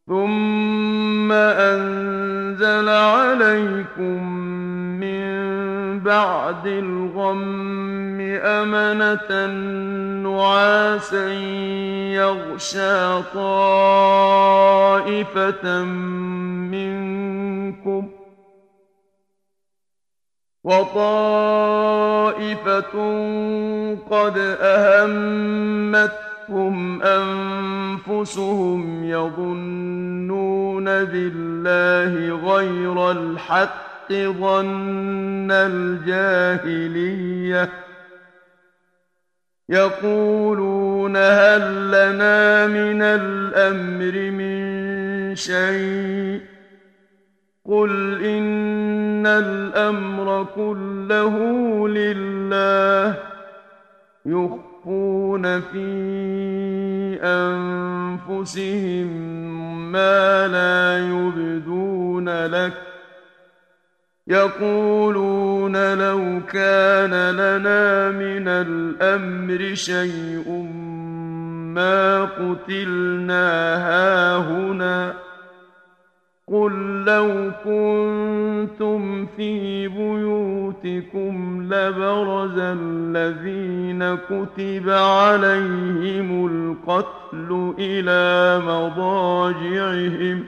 ثم أنزل عليكم من بعد الغم أمنة نعاسا يغشى طائفة منكم وطائفة قد أهمتهم أنفسهم يظنون بالله غير الحق ظن الجاهلية يقولون هل لنا من الأمر من شيء قل إن الأمر كله لله يخفون في أنفسهم ما لا يبدون لك يقولون لو كان لنا من الأمر شيء ما قتلنا هاهنا قل لو كنتم في بيوتكم لبرز الذين كتب عليهم القتل إلى مضاجعهم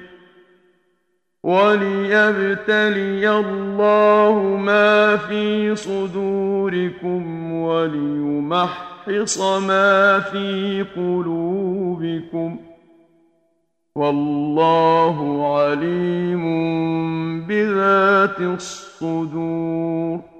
وليبتلي الله ما في صدوركم وليمحص ما في قلوبكم والله عليم بذات الصدور